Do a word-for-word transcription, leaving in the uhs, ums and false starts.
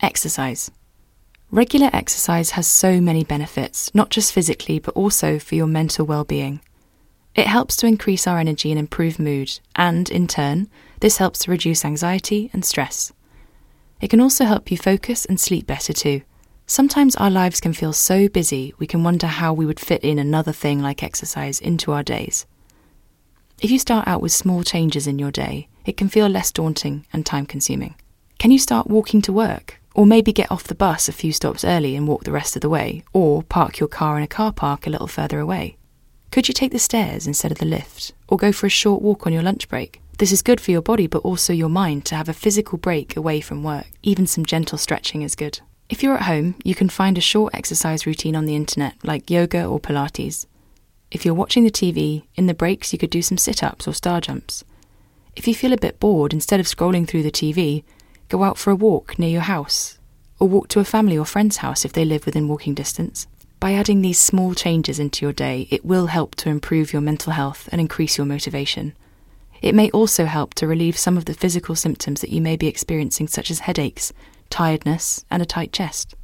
Exercise. Regular exercise has so many benefits, not just physically, but also for your mental well-being. It helps to increase our energy and improve mood, and, in turn, this helps to reduce anxiety and stress. It can also help you focus and sleep better too. Sometimes our lives can feel so busy we can wonder how we would fit in another thing like exercise into our days. If you start out with small changes in your day, it can feel less daunting and time-consuming. Can you start walking to work? Or maybe get off the bus a few stops early and walk the rest of the way, or park your car in a car park a little further away? Could you take the stairs instead of the lift, or go for a short walk on your lunch break? This is good for your body but also your mind to have a physical break away from work. Even some gentle stretching is good. If you're at home, you can find a short exercise routine on the internet, like yoga or Pilates. If you're watching the T V, in the breaks you could do some sit-ups or star jumps. If you feel a bit bored, instead of scrolling through the T V, go out for a walk near your house, or walk to a family or friend's house if they live within walking distance. By adding these small changes into your day, it will help to improve your mental health and increase your motivation. It may also help to relieve some of the physical symptoms that you may be experiencing, such as headaches, tiredness, and a tight chest.